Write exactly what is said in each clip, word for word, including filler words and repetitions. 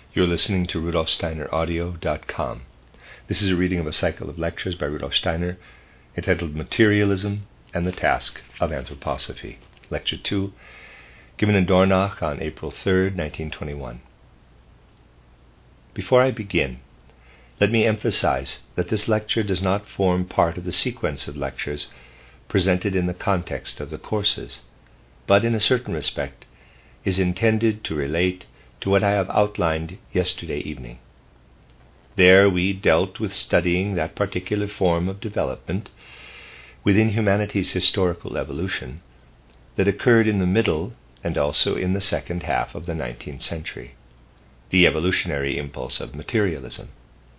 You're listening to Rudolf Steiner Audio dot com. This is a reading of a cycle of lectures by Rudolf Steiner entitled Materialism and the Task of Anthroposophy. Lecture two, given in Dornach on April third, nineteen twenty-one. Before I begin, let me emphasize that this lecture does not form part of the sequence of lectures presented in the context of the courses, but in a certain respect is intended to relate to what I have outlined yesterday evening. There we dealt with studying that particular form of development within humanity's historical evolution that occurred in the middle and also in the second half of the nineteenth century, the evolutionary impulse of materialism.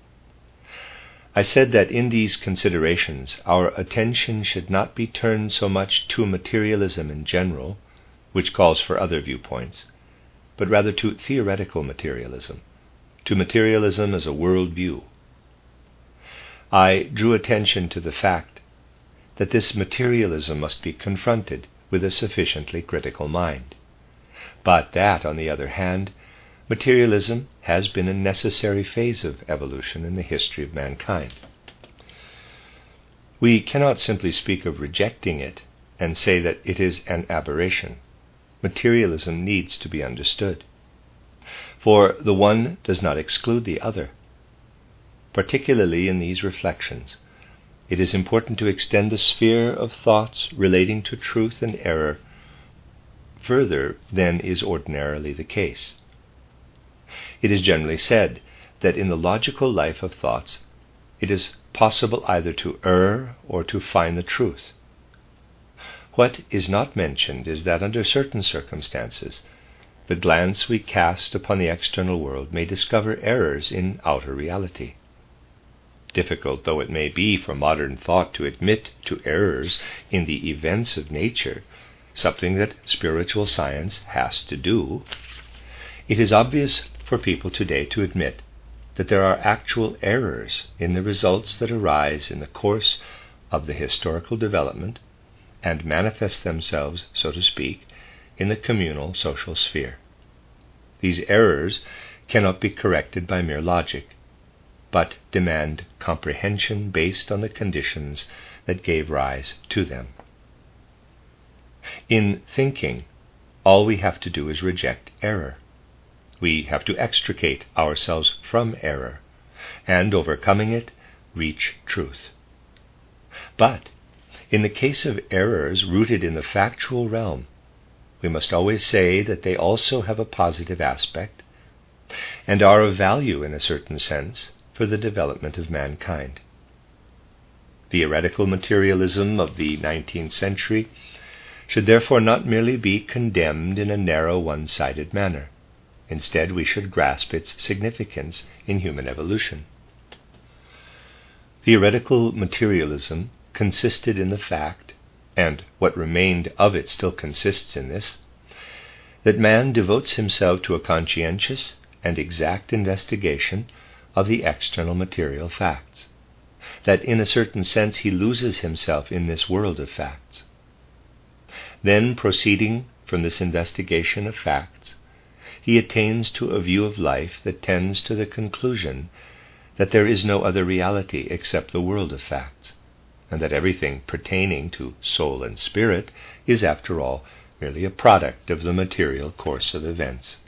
I said that in these considerations our attention should not be turned so much to materialism in general, which calls for other viewpoints, but rather to theoretical materialism, to materialism as a world view. I drew attention to the fact that this materialism must be confronted with a sufficiently critical mind, but that, on the other hand, materialism has been a necessary phase of evolution in the history of mankind. We cannot simply speak of rejecting it and say that it is an aberration. Materialism needs to be understood, for the one does not exclude the other. Particularly in these reflections, it is important to extend the sphere of thoughts relating to truth and error further than is ordinarily the case. It is generally said that in the logical life of thoughts, it is possible either to err or to find the truth. What is not mentioned is that under certain circumstances, the glance we cast upon the external world may discover errors in outer reality. Difficult though it may be for modern thought to admit to errors in the events of nature, something that spiritual science has to do, it is obvious for people today to admit that there are actual errors in the results that arise in the course of the historical development and manifest themselves, so to speak, in the communal social sphere. These errors cannot be corrected by mere logic, but demand comprehension based on the conditions that gave rise to them. In thinking, all we have to do is reject error. We have to extricate ourselves from error, and overcoming it, reach truth. But in the case of errors rooted in the factual realm, we must always say that they also have a positive aspect and are of value in a certain sense for the development of mankind. Theoretical materialism of the nineteenth century should therefore not merely be condemned in a narrow, one-sided manner. Instead, we should grasp its significance in human evolution. Theoretical materialism consisted in the fact, and what remained of it still consists in this, that man devotes himself to a conscientious and exact investigation of the external material facts, that in a certain sense he loses himself in this world of facts. Then, proceeding from this investigation of facts, he attains to a view of life that tends to the conclusion that there is no other reality except the world of facts, and that everything pertaining to soul and spirit is, after all, merely a product of the material course of events.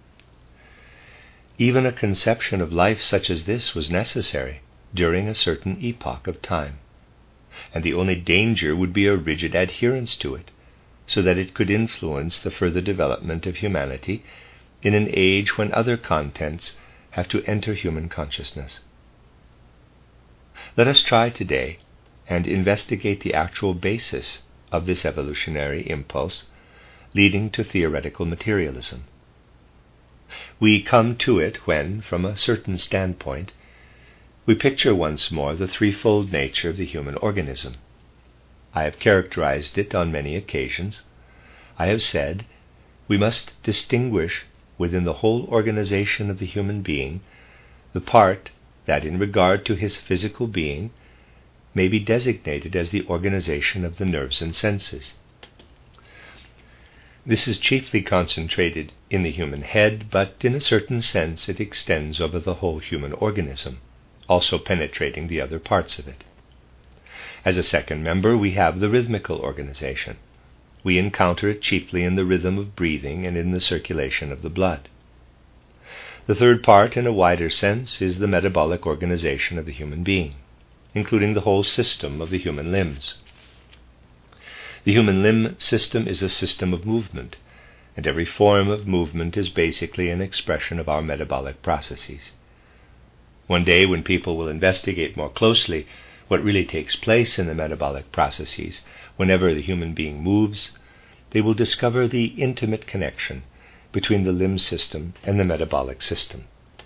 Even a conception of life such as this was necessary during a certain epoch of time, and the only danger would be a rigid adherence to it, so that it could influence the further development of humanity in an age when other contents have to enter human consciousness. Let us try today and investigate the actual basis of this evolutionary impulse leading to theoretical materialism. We come to it when, from a certain standpoint, we picture once more the threefold nature of the human organism. I have characterized it on many occasions. I have said we must distinguish within the whole organization of the human being the part that, in regard to his physical being, may be designated as the organization of the nerves and senses. This is chiefly concentrated in the human head, but in a certain sense it extends over the whole human organism, also penetrating the other parts of it. As a second member, we have the rhythmical organization. We encounter it chiefly in the rhythm of breathing and in the circulation of the blood. The third part, in a wider sense, is the metabolic organization of the human being, including the whole system of the human limbs. The human limb system is a system of movement, and every form of movement is basically an expression of our metabolic processes. One day, when people will investigate more closely what really takes place in the metabolic processes whenever the human being moves, they will discover the intimate connection between the limb system and the metabolic system.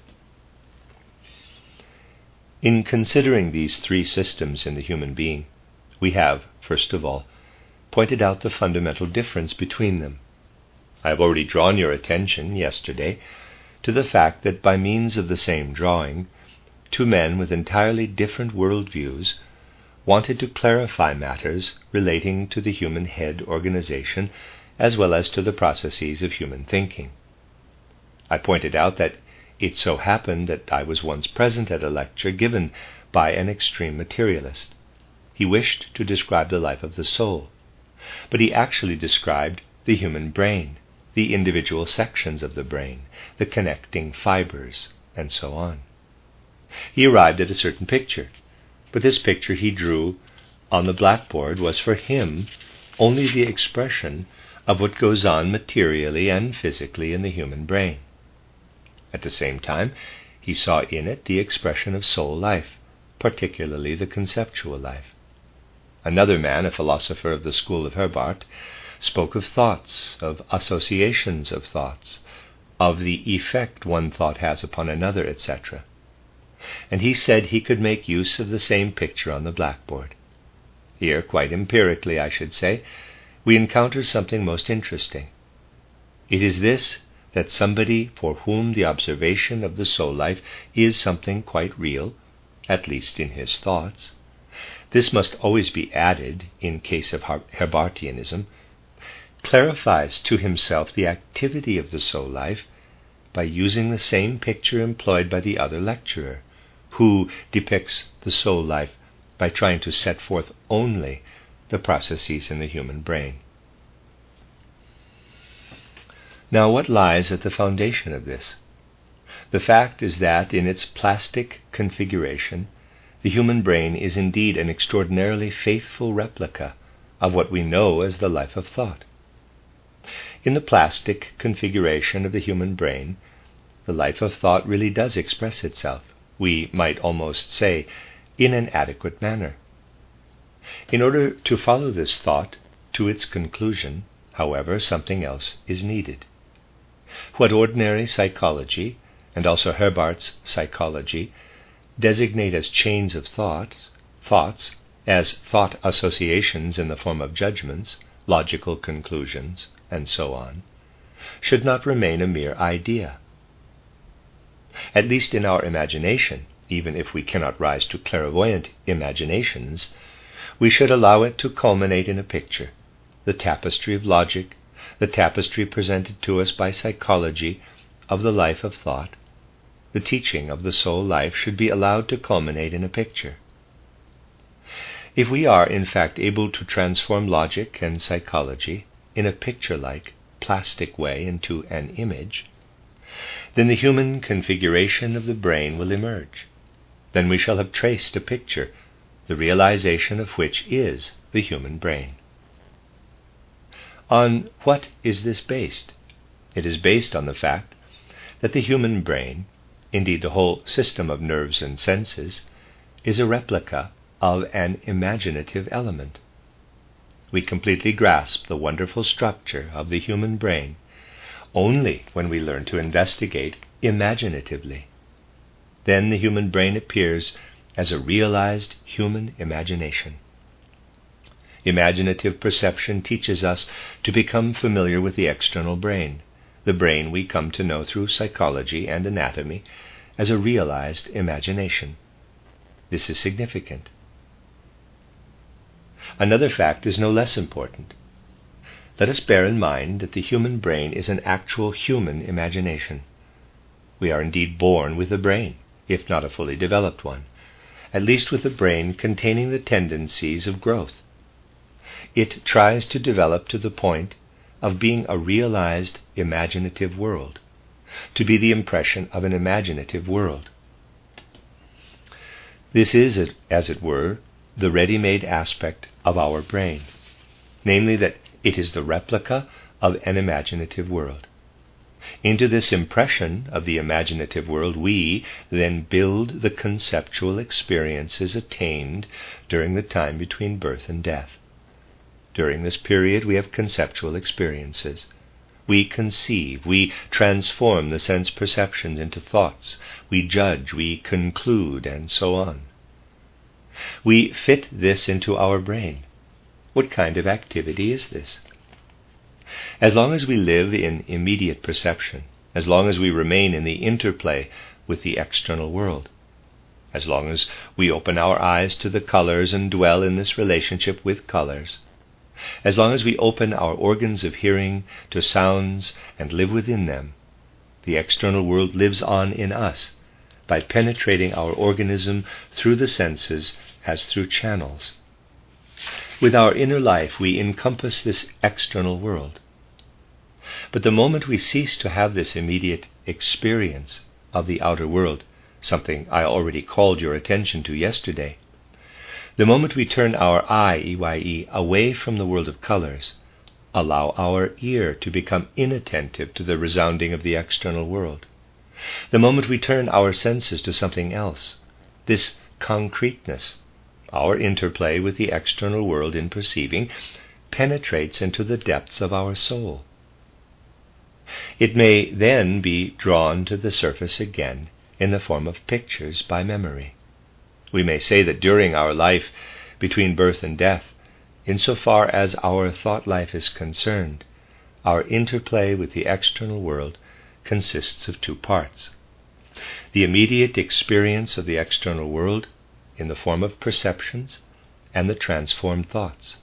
In considering these three systems in the human being, we have, first of all, pointed out the fundamental difference between them. I have already drawn your attention yesterday to the fact that by means of the same drawing, two men with entirely different worldviews wanted to clarify matters relating to the human head organization as well as to the processes of human thinking. I pointed out that it so happened that I was once present at a lecture given by an extreme materialist. He wished to describe the life of the soul, but he actually described the human brain, the individual sections of the brain, the connecting fibers, and so on. He arrived at a certain picture, but this picture he drew on the blackboard was for him only the expression of what goes on materially and physically in the human brain. At the same time, he saw in it the expression of soul life, particularly the conceptual life. Another man, a philosopher of the school of Herbart, spoke of thoughts, of associations of thoughts, of the effect one thought has upon another, et cetera. And he said he could make use of the same picture on the blackboard. Here, quite empirically, I should say, we encounter something most interesting. It is this, that somebody for whom the observation of the soul life is something quite real, at least in his thoughts. This must always be added, in case of Herbartianism, clarifies to himself the activity of the soul life by using the same picture employed by the other lecturer, who depicts the soul life by trying to set forth only the processes in the human brain. Now, what lies at the foundation of this? The fact is that in its plastic configuration, the human brain is indeed an extraordinarily faithful replica of what we know as the life of thought. In the plastic configuration of the human brain, the life of thought really does express itself, we might almost say, in an adequate manner. In order to follow this thought to its conclusion, however, something else is needed. What ordinary psychology, and also Herbart's psychology, designate as chains of thoughts, thoughts as thought associations in the form of judgments, logical conclusions, and so on, should not remain a mere idea. At least in our imagination, even if we cannot rise to clairvoyant imaginations, we should allow it to culminate in a picture, the tapestry of logic, the tapestry presented to us by psychology of the life of thought. The teaching of the soul life should be allowed to culminate in a picture. If we are in fact able to transform logic and psychology in a picture-like, plastic way into an image, then the human configuration of the brain will emerge. Then we shall have traced a picture, the realization of which is the human brain. On what is this based? It is based on the fact that the human brain, indeed the whole system of nerves and senses, is a replica of an imaginative element. We completely grasp the wonderful structure of the human brain only when we learn to investigate imaginatively. Then the human brain appears as a realized human imagination. Imaginative perception teaches us to become familiar with the external brain, the brain we come to know through psychology and anatomy as a realized imagination. This is significant. Another fact is no less important. let us bear in mind that the human brain is an actual human imagination. We are indeed born with a brain, if not a fully developed one, at least with a brain containing the tendencies of growth. It tries to develop to the point of being a realized imaginative world, to be the impression of an imaginative world. This is, as it were, the ready-made aspect of our brain, namely that it is the replica of an imaginative world. Into this impression of the imaginative world we then build the conceptual experiences attained during the time between birth and death. During this period we have conceptual experiences. We conceive, we transform the sense perceptions into thoughts, we judge, we conclude, and so on. We fit this into our brain. What kind of activity is this? As long as we live in immediate perception, as long as we remain in the interplay with the external world, as long as we open our eyes to the colors and dwell in this relationship with colors, as long as we open our organs of hearing to sounds and live within them, the external world lives on in us by penetrating our organism through the senses as through channels. With our inner life we encompass this external world. But the moment we cease to have this immediate experience of the outer world, something I already called your attention to yesterday, the moment we turn our eye, E Y E, away from the world of colors, allow our ear to become inattentive to the resounding of the external world, the moment we turn our senses to something else, this concreteness, our interplay with the external world in perceiving, penetrates into the depths of our soul. It may then be drawn to the surface again in the form of pictures by memory. We may say that during our life between birth and death, insofar as our thought life is concerned, our interplay with the external world consists of two parts. The immediate experience of the external world in the form of perceptions and the transformed thoughts.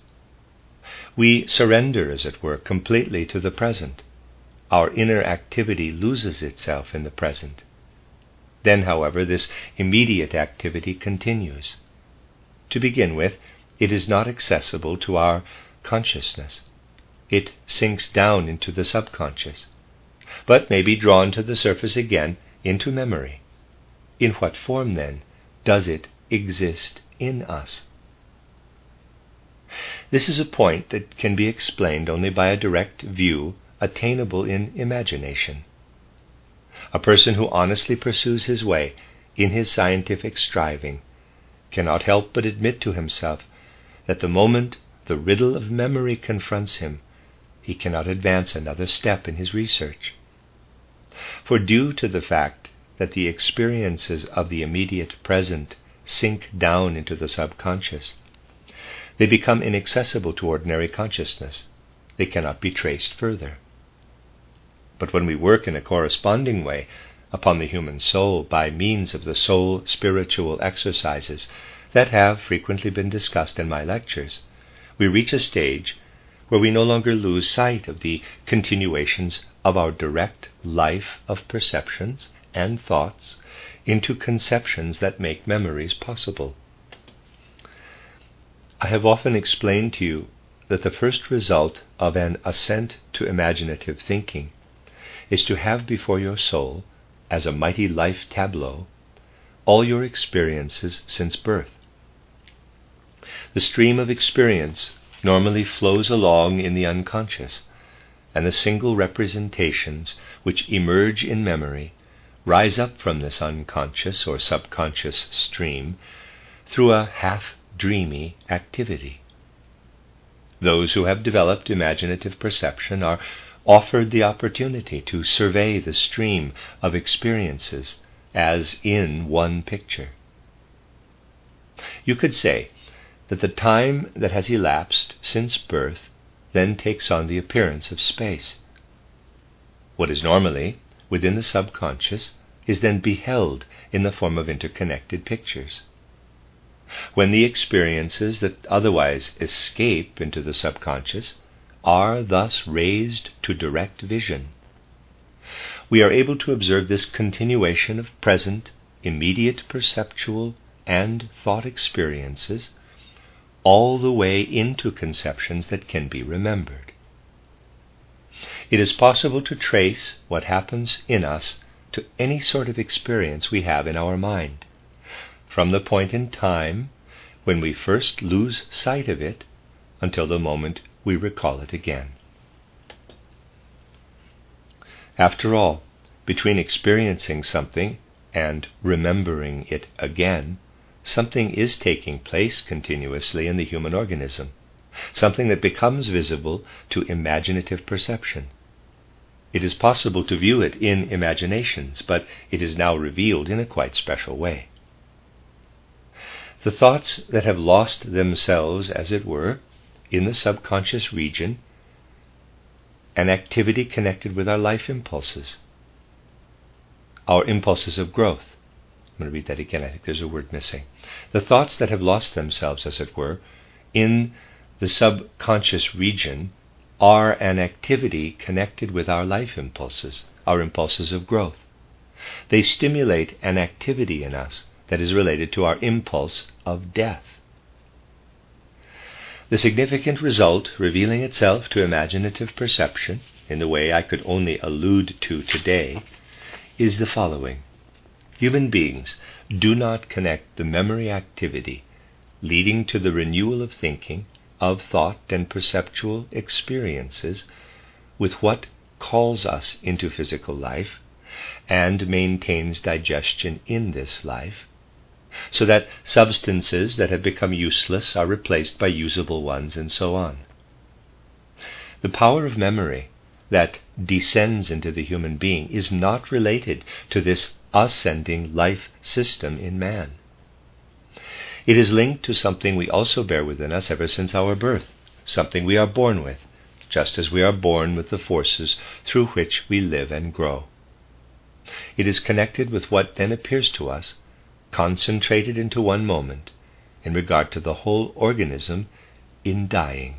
We surrender, as it were, completely to the present. Our inner activity loses itself in the present. Then, however, this immediate activity continues. To begin with, it is not accessible to our consciousness. It sinks down into the subconscious, but may be drawn to the surface again into memory. In what form, then, does it exist in us? This is a point that can be explained only by a direct view attainable in imagination. A person who honestly pursues his way in his scientific striving cannot help but admit to himself that the moment the riddle of memory confronts him, he cannot advance another step in his research. For due to the fact that the experiences of the immediate present sink down into the subconscious, they become inaccessible to ordinary consciousness. They cannot be traced further. But when we work in a corresponding way upon the human soul by means of the soul spiritual exercises that have frequently been discussed in my lectures, we reach a stage where we no longer lose sight of the continuations of our direct life of perceptions and thoughts into conceptions that make memories possible. I have often explained to you that the first result of an ascent to imaginative thinking is to have before your soul, as a mighty life tableau, all your experiences since birth. The stream of experience normally flows along in the unconscious, and the single representations which emerge in memory rise up from this unconscious or subconscious stream through a half-dreamy activity. Those who have developed imaginative perception are offered the opportunity to survey the stream of experiences as in one picture. You could say that the time that has elapsed since birth then takes on the appearance of space. What is normally within the subconscious is then beheld in the form of interconnected pictures. When the experiences that otherwise escape into the subconscious are thus raised to direct vision. We are able to observe this continuation of present, immediate perceptual and thought experiences all the way into conceptions that can be remembered. It is possible to trace what happens in us to any sort of experience we have in our mind, from the point in time when we first lose sight of it until the moment we recall it again. After all, between experiencing something and remembering it again, something is taking place continuously in the human organism, something that becomes visible to imaginative perception. It is possible to view it in imaginations, but it is now revealed in a quite special way. The thoughts that have lost themselves, as it were, in the subconscious region, an activity connected with our life impulses, our impulses of growth. I'm going to read that again. I think there's a word missing. The thoughts that have lost themselves, as it were, in the subconscious region are an activity connected with our life impulses, our impulses of growth. They stimulate an activity in us that is related to our impulse of death. The significant result revealing itself to imaginative perception, in the way I could only allude to today, is the following. Human beings do not connect the memory activity leading to the renewal of thinking, of thought and perceptual experiences with what calls us into physical life and maintains digestion in this life, so that substances that have become useless are replaced by usable ones, and so on. The power of memory that descends into the human being is not related to this ascending life system in man. It is linked to something we also bear within us ever since our birth, something we are born with, just as we are born with the forces through which we live and grow. It is connected with what then appears to us, concentrated into one moment, in regard to the whole organism in dying.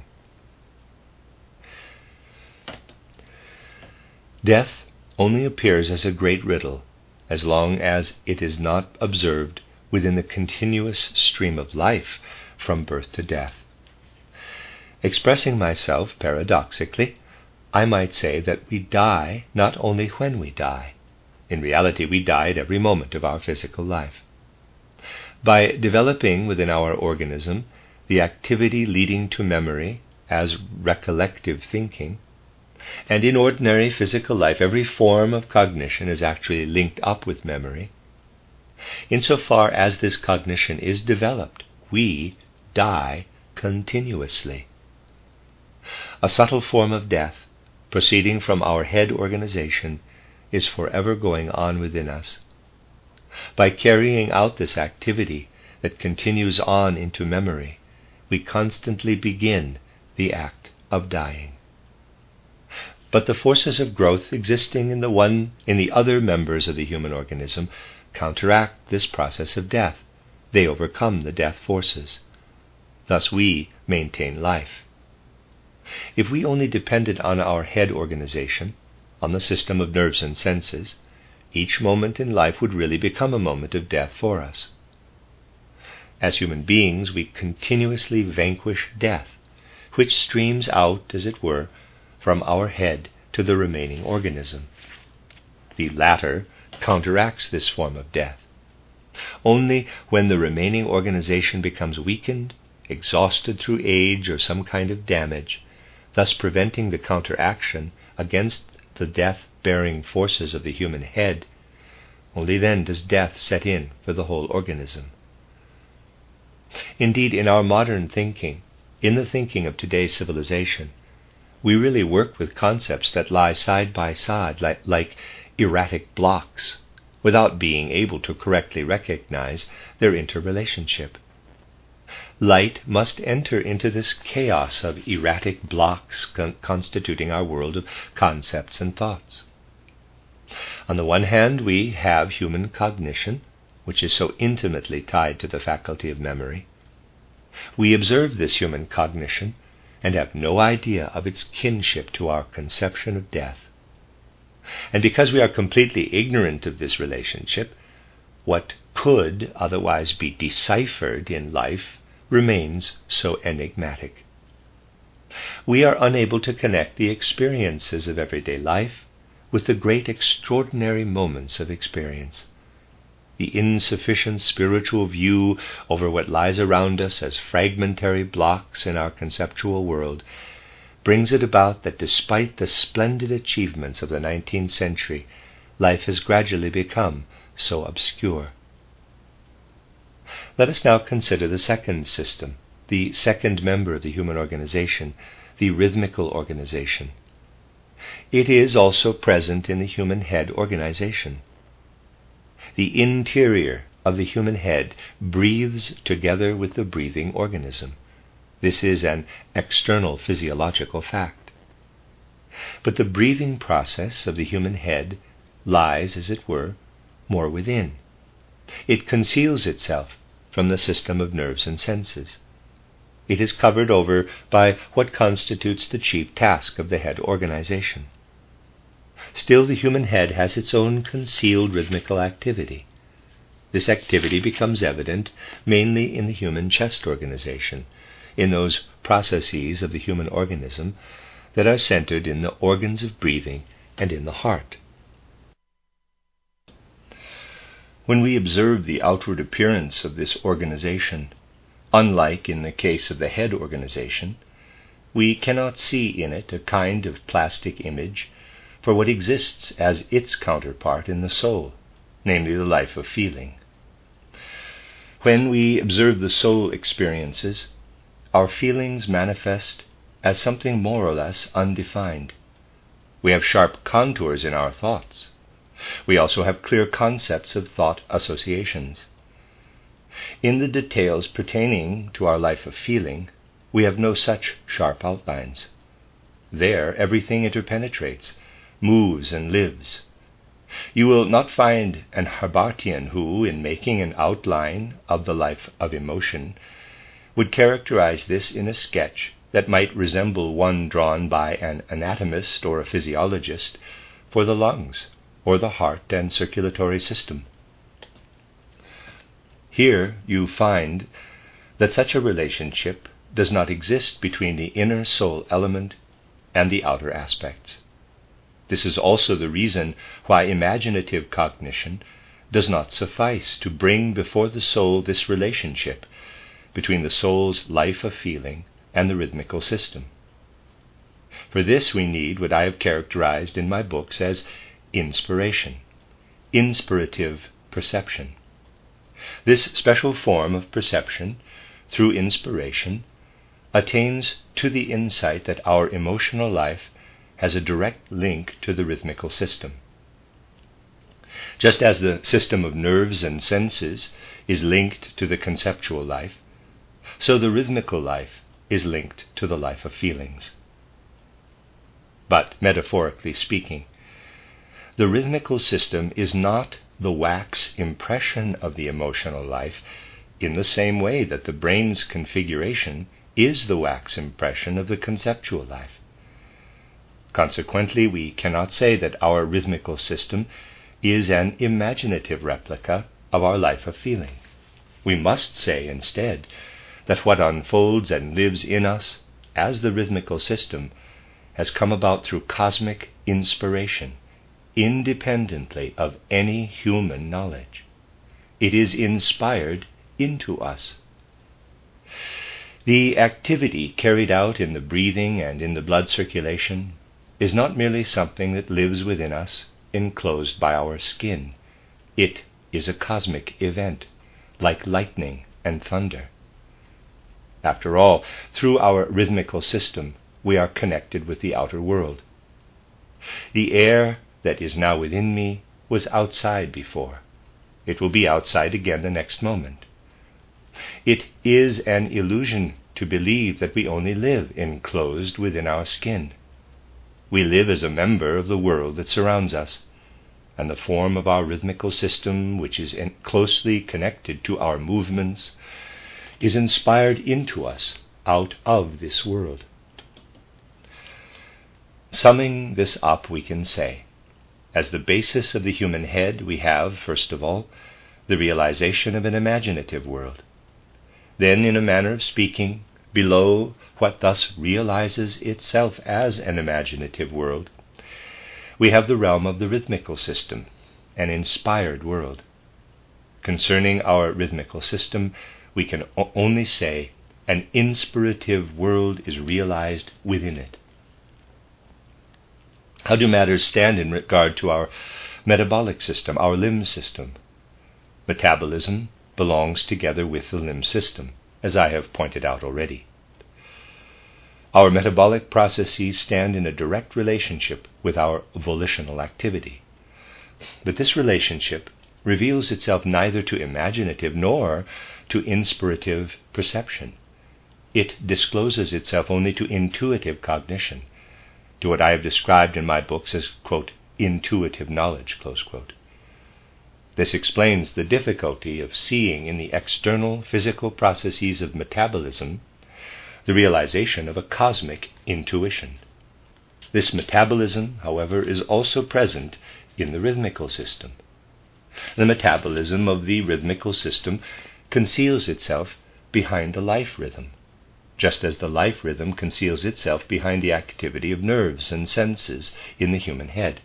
Death only appears as a great riddle as long as it is not observed within the continuous stream of life from birth to death. Expressing myself paradoxically, I might say that we die not only when we die. In reality, we die at every moment of our physical life. By developing within our organism the activity leading to memory as recollective thinking, and in ordinary physical life every form of cognition is actually linked up with memory, insofar as this cognition is developed, we die continuously. A subtle form of death, proceeding from our head organization, is forever going on within us. By carrying out this activity that continues on into memory, we constantly begin the act of dying. But the forces of growth existing in the one in the other members of the human organism counteract this process of death. They overcome the death forces. Thus we maintain life. If we only depended on our head organization, on the system of nerves and senses, each moment in life would really become a moment of death for us. As human beings, we continuously vanquish death, which streams out, as it were, from our head to the remaining organism. The latter counteracts this form of death. Only when the remaining organization becomes weakened, exhausted through age or some kind of damage, thus preventing the counteraction against the death-bearing forces of the human head, only then does death set in for the whole organism. Indeed, in our modern thinking, in the thinking of today's civilization, we really work with concepts that lie side by side like, like erratic blocks, without being able to correctly recognize their interrelationship. Light must enter into this chaos of erratic blocks con- constituting our world of concepts and thoughts. On the one hand, we have human cognition, which is so intimately tied to the faculty of memory. We observe this human cognition and have no idea of its kinship to our conception of death. And because we are completely ignorant of this relationship, what could otherwise be deciphered in life remains so enigmatic. We are unable to connect the experiences of everyday life with the great extraordinary moments of experience. The insufficient spiritual view over what lies around us as fragmentary blocks in our conceptual world brings it about that despite the splendid achievements of the nineteenth century, life has gradually become so obscure. Let us now consider the second system, the second member of the human organization, the rhythmical organization. It is also present in the human head organization. The interior of the human head breathes together with the breathing organism. This is an external physiological fact. But the breathing process of the human head lies, as it were, more within. It conceals itself from the system of nerves and senses. It is covered over by what constitutes the chief task of the head organization. Still, the human head has its own concealed rhythmical activity. This activity becomes evident mainly in the human chest organization, in those processes of the human organism that are centered in the organs of breathing and in the heart. When we observe the outward appearance of this organization, unlike in the case of the head organization, we cannot see in it a kind of plastic image for what exists as its counterpart in the soul, namely the life of feeling. When we observe the soul experiences, our feelings manifest as something more or less undefined. We have sharp contours in our thoughts. We also have clear concepts of thought associations. In the details pertaining to our life of feeling, we have no such sharp outlines. There, everything interpenetrates, moves and lives. You will not find an Herbartian who, in making an outline of the life of emotion, would characterize this in a sketch that might resemble one drawn by an anatomist or a physiologist for the lungs or the heart and circulatory system. Here you find that such a relationship does not exist between the inner soul element and the outer aspects. This is also the reason why imaginative cognition does not suffice to bring before the soul this relationship between the soul's life of feeling and the rhythmical system. For this we need what I have characterized in my books as inspiration, inspirative perception. This special form of perception, through inspiration, attains to the insight that our emotional life has a direct link to the rhythmical system. Just as the system of nerves and senses is linked to the conceptual life, so the rhythmical life is linked to the life of feelings. But, metaphorically speaking, the rhythmical system is not the wax impression of the emotional life in the same way that the brain's configuration is the wax impression of the conceptual life. Consequently, we cannot say that our rhythmical system is an imaginative replica of our life of feeling. We must say instead that what unfolds and lives in us as the rhythmical system has come about through cosmic inspiration, independently of any human knowledge. It is inspired into us. The activity carried out in the breathing and in the blood circulation is not merely something that lives within us, enclosed by our skin. It is a cosmic event, like lightning and thunder. After all, through our rhythmical system, we are connected with the outer world. The air that is now within me was outside before. It will be outside again the next moment. It is an illusion to believe that we only live enclosed within our skin. We live as a member of the world that surrounds us, and the form of our rhythmical system, which is in closely connected to our movements, is inspired into us out of this world. Summing this up, we can say, as the basis of the human head, we have, first of all, the realization of an imaginative world. Then, in a manner of speaking, below what thus realizes itself as an imaginative world, we have the realm of the rhythmical system, an inspired world. Concerning our rhythmical system, we can o- only say an inspirative world is realized within it. How do matters stand in regard to our metabolic system, our limb system? Metabolism belongs together with the limb system, as I have pointed out already. Our metabolic processes stand in a direct relationship with our volitional activity. But this relationship reveals itself neither to imaginative nor to inspirative perception. It discloses itself only to intuitive cognition, to what I have described in my books as, quote, intuitive knowledge, close quote. This explains the difficulty of seeing in the external physical processes of metabolism the realization of a cosmic intuition. This metabolism, however, is also present in the rhythmical system. The metabolism of the rhythmical system conceals itself behind the life rhythm, just as the life rhythm conceals itself behind the activity of nerves and senses in the human head.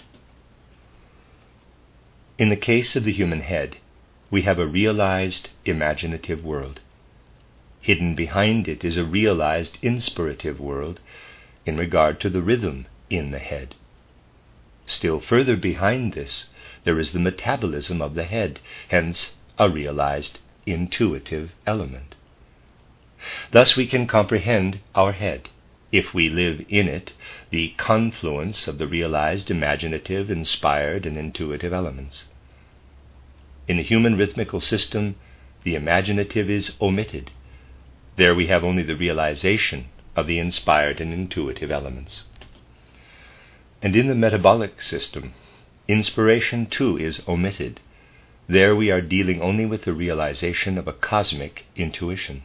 In the case of the human head, we have a realized imaginative world. Hidden behind it is a realized inspirative world in regard to the rhythm in the head. Still further behind this, there is the metabolism of the head, hence a realized intuitive element. Thus we can comprehend our head, if we live in it, the confluence of the realized, imaginative, inspired, and intuitive elements. In the human rhythmical system, the imaginative is omitted. There we have only the realization of the inspired and intuitive elements. And in the metabolic system, inspiration too is omitted. There we are dealing only with the realization of a cosmic intuition.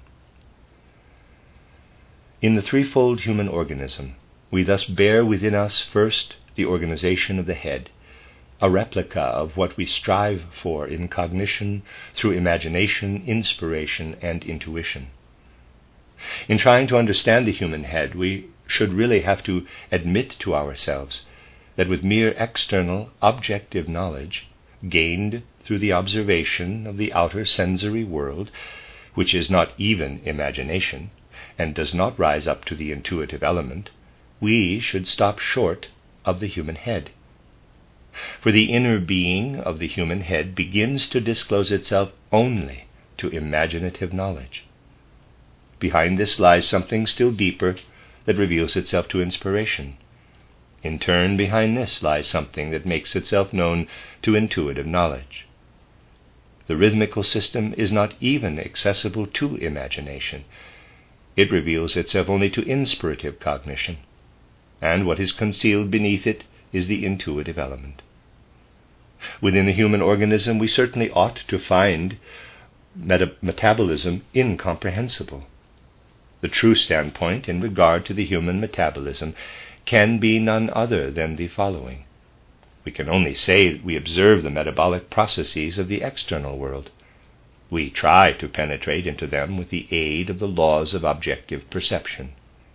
In the threefold human organism, we thus bear within us first the organization of the head, a replica of what we strive for in cognition through imagination, inspiration, and intuition. In trying to understand the human head, we should really have to admit to ourselves that with mere external, objective knowledge, gained through the observation of the outer sensory world, which is not even imagination, and does not rise up to the intuitive element, we should stop short of the human head. For the inner being of the human head begins to disclose itself only to imaginative knowledge. Behind this lies something still deeper that reveals itself to inspiration. In turn, behind this lies something that makes itself known to intuitive knowledge. The rhythmical system is not even accessible to imagination. It reveals itself only to inspirative cognition, and what is concealed beneath it is the intuitive element. Within the human organism, we certainly ought to find meta- metabolism incomprehensible. The true standpoint in regard to the human metabolism can be none other than the following. We can only say that we observe the metabolic processes of the external world. We try to penetrate into them with the aid of the laws of objective perception.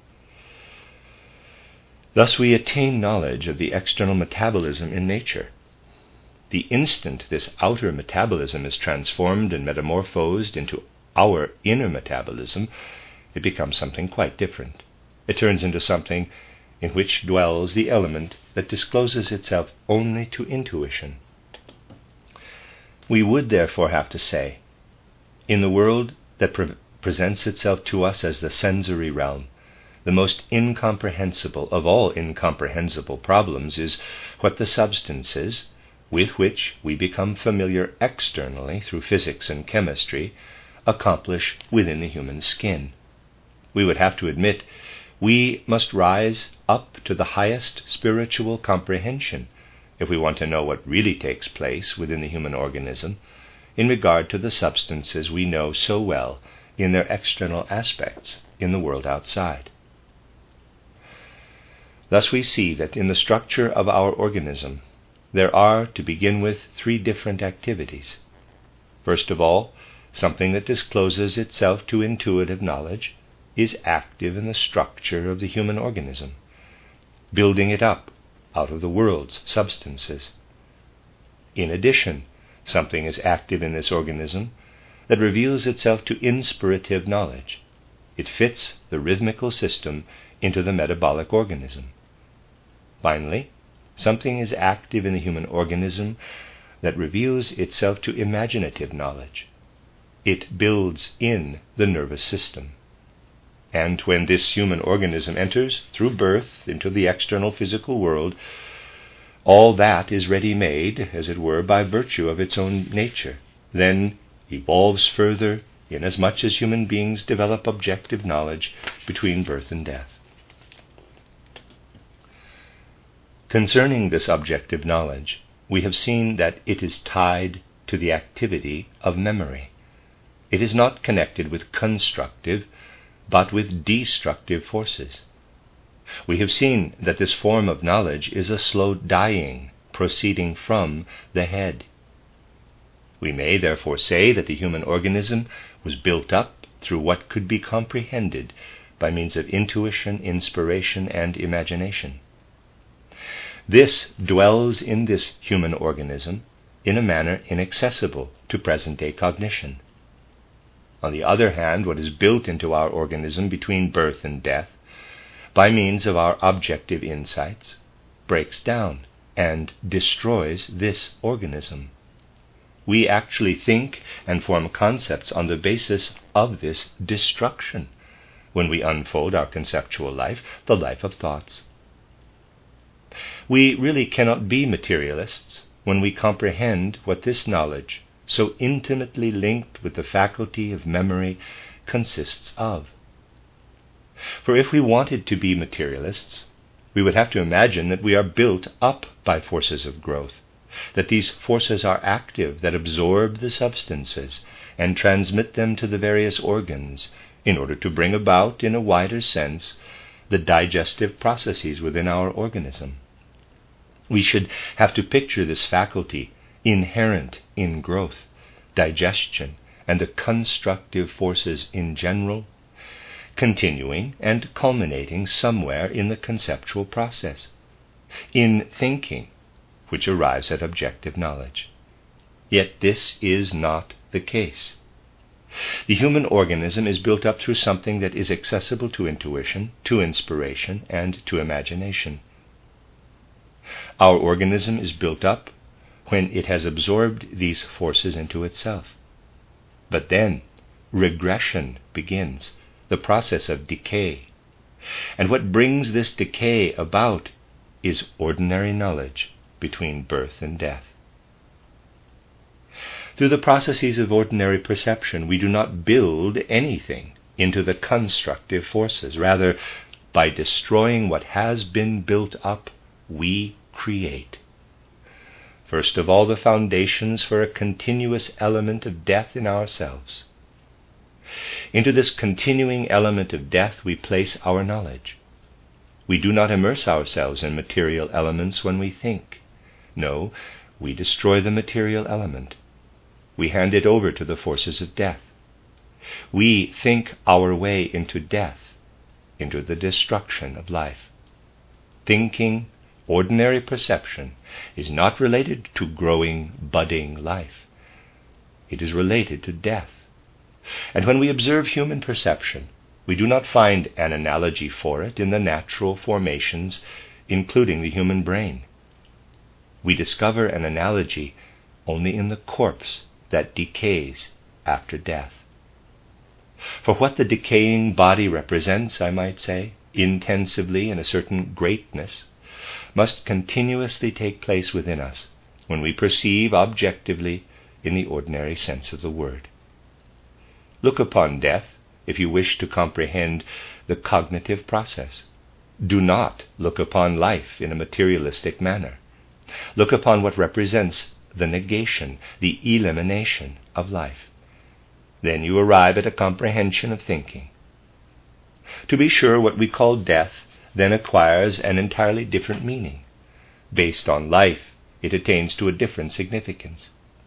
Thus we attain knowledge of the external metabolism in nature. The instant this outer metabolism is transformed and metamorphosed into our inner metabolism, it becomes something quite different. It turns into something in which dwells the element that discloses itself only to intuition. We would therefore have to say, in the world that pre- presents itself to us as the sensory realm, the most incomprehensible of all incomprehensible problems is what the substances, with which we become familiar externally through physics and chemistry, accomplish within the human skin. We would have to admit we must rise up to the highest spiritual comprehension if we want to know what really takes place within the human organism in regard to the substances we know so well in their external aspects in the world outside. Thus we see that in the structure of our organism there are, to begin with, three different activities. First of all, something that discloses itself to intuitive knowledge is active in the structure of the human organism, building it up out of the world's substances. In addition, something is active in this organism that reveals itself to inspirative knowledge. It fits the rhythmical system into the metabolic organism. Finally, something is active in the human organism that reveals itself to imaginative knowledge. It builds in the nervous system. And when this human organism enters through birth into the external physical world, all that is ready-made, as it were, by virtue of its own nature, then evolves further inasmuch as human beings develop objective knowledge between birth and death. Concerning this objective knowledge, we have seen that it is tied to the activity of memory. It is not connected with constructive, but with destructive forces. We have seen that this form of knowledge is a slow dying proceeding from the head. We may therefore say that the human organism was built up through what could be comprehended by means of intuition, inspiration, and imagination. This dwells in this human organism in a manner inaccessible to present-day cognition. On the other hand, what is built into our organism between birth and death, by means of our objective insights, breaks down and destroys this organism. We actually think and form concepts on the basis of this destruction when we unfold our conceptual life, the life of thoughts. We really cannot be materialists when we comprehend what this knowledge, so intimately linked with the faculty of memory, consists of. For if we wanted to be materialists, we would have to imagine that we are built up by forces of growth, that these forces are active, that absorb the substances and transmit them to the various organs in order to bring about, in a wider sense, the digestive processes within our organism. We should have to picture this faculty inherent in growth, digestion, and the constructive forces in general, continuing and culminating somewhere in the conceptual process, in thinking, which arrives at objective knowledge. Yet this is not the case. The human organism is built up through something that is accessible to intuition, to inspiration, and to imagination. Our organism is built up when it has absorbed these forces into itself. But then regression begins, the process of decay. And what brings this decay about is ordinary knowledge between birth and death. Through the processes of ordinary perception, we do not build anything into the constructive forces. Rather, by destroying what has been built up, we create. First of all, the foundations for a continuous element of death in ourselves. Into this continuing element of death we place our knowledge. We do not immerse ourselves in material elements when we think. No, we destroy the material element. We hand it over to the forces of death. We think our way into death, into the destruction of life. Thinking, ordinary perception, is not related to growing, budding life. It is related to death. And when we observe human perception, we do not find an analogy for it in the natural formations, including the human brain. We discover an analogy only in the corpse that decays after death. For what the decaying body represents, I might say, intensively in a certain greatness, must continuously take place within us when we perceive objectively in the ordinary sense of the word. Look upon death if you wish to comprehend the cognitive process. Do not look upon life in a materialistic manner. Look upon what represents the negation, the elimination of life. Then you arrive at a comprehension of thinking. To be sure, what we call death then acquires an entirely different meaning. Based on life, it attains to a different significance.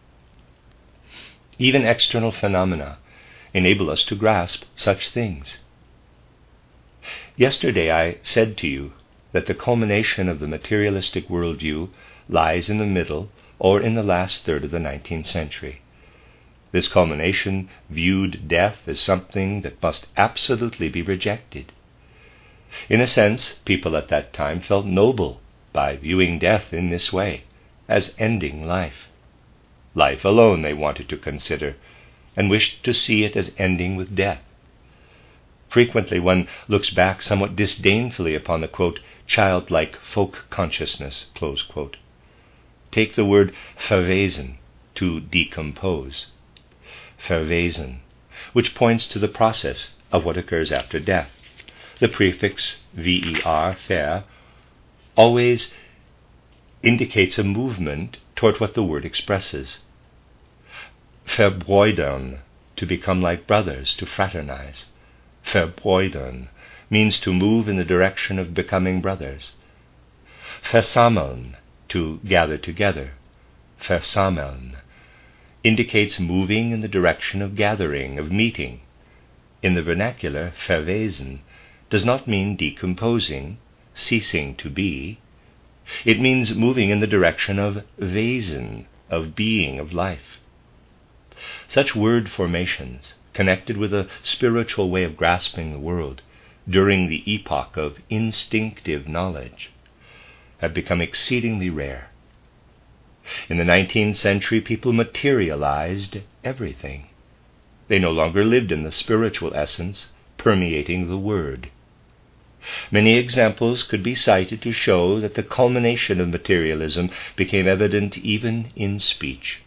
Even external phenomena enable us to grasp such things. Yesterday I said to you that the culmination of the materialistic worldview lies in the middle or in the last third of the nineteenth century. This culmination viewed death as something that must absolutely be rejected. In a sense, people at that time felt noble by viewing death in this way, as ending life. Life alone they wanted to consider, and wished to see it as ending with death. Frequently one looks back somewhat disdainfully upon the, quote, childlike folk consciousness, close quote. Take the word verwesen, to decompose. Verwesen, which points to the process of what occurs after death. The prefix ver, ver, always indicates a movement toward what the word expresses. Verbräudern, to become like brothers, to fraternize. Verbräudern means to move in the direction of becoming brothers. Versammeln, to gather together. Versammeln indicates moving in the direction of gathering, of meeting. In the vernacular, verwesen does not mean decomposing, ceasing to be. It means moving in the direction of Wesen, of being, of life. Such word formations, connected with a spiritual way of grasping the world during the epoch of instinctive knowledge, have become exceedingly rare. In the nineteenth century, people materialized everything. They no longer lived in the spiritual essence permeating the word. Many examples could be cited to show that the culmination of materialism became evident even in speech.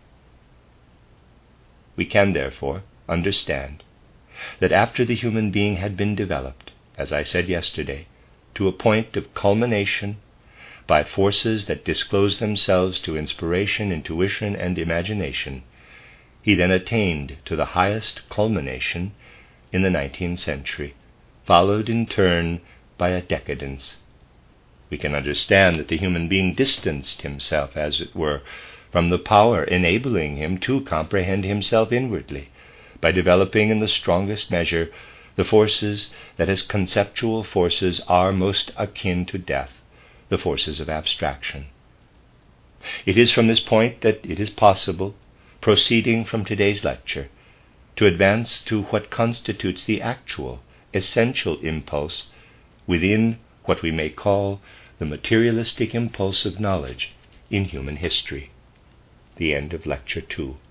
We can, therefore, understand that after the human being had been developed, as I said yesterday, to a point of culmination by forces that disclose themselves to inspiration, intuition, and imagination, he then attained to the highest culmination in the nineteenth century, followed in turn by a decadence. We can understand that the human being distanced himself, as it were, from the power enabling him to comprehend himself inwardly, by developing in the strongest measure the forces that as conceptual forces are most akin to death, the forces of abstraction. It is from this point that it is possible, proceeding from today's lecture, to advance to what constitutes the actual, essential impulse within what we may call the materialistic impulse of knowledge in human history. The end of Lecture two.